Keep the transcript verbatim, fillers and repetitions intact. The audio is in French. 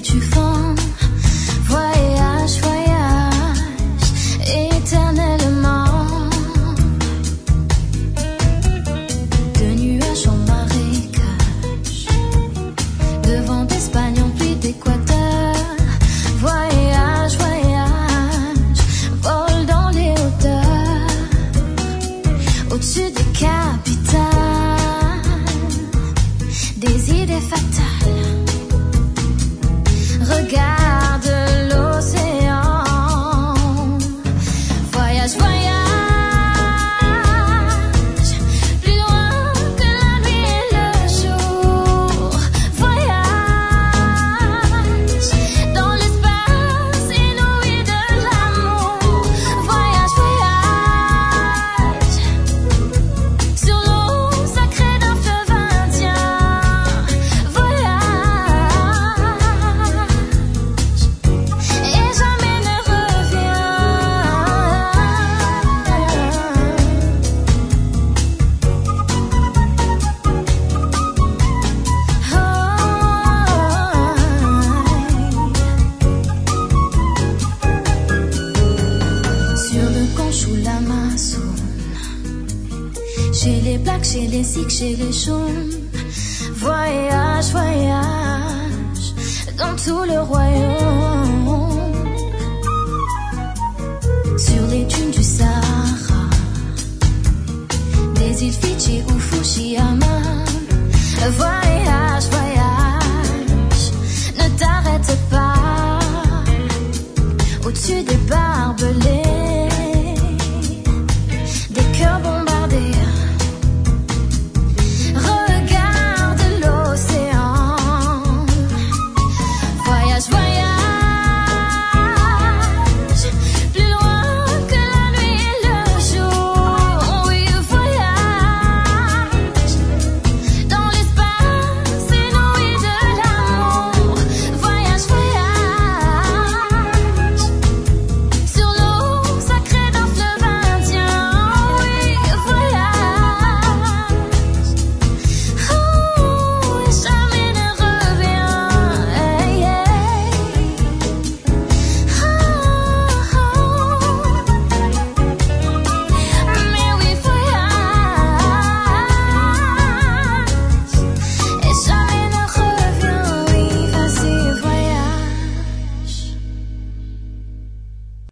tu fonds. Voyage, voyage, éternellement. De nuages en marécage, de vent d'Espagne en pluie d'Équateur. Voyage, voyage, vol dans les hauteurs, au-dessus des capitales, des idées fatales. Regarde l'océan. Voyage, voyage, plus loin que la nuit et le jour. Voyage dans l'espace inouï de l'amour. Voyage, voyage sur l'eau sacrée d'un fleuve indien. Voyage et jamais ne reviens. Sur le Conchou, l'Amazone, chez les Blacks, chez les Sikhs, chez les Chouns. Voyage, voyage dans tout le royaume. Sur les dunes du Sahara, des îles Fidji ou Fukushima. Voyage, voyage, ne t'arrête pas. Au-dessus des barbelés,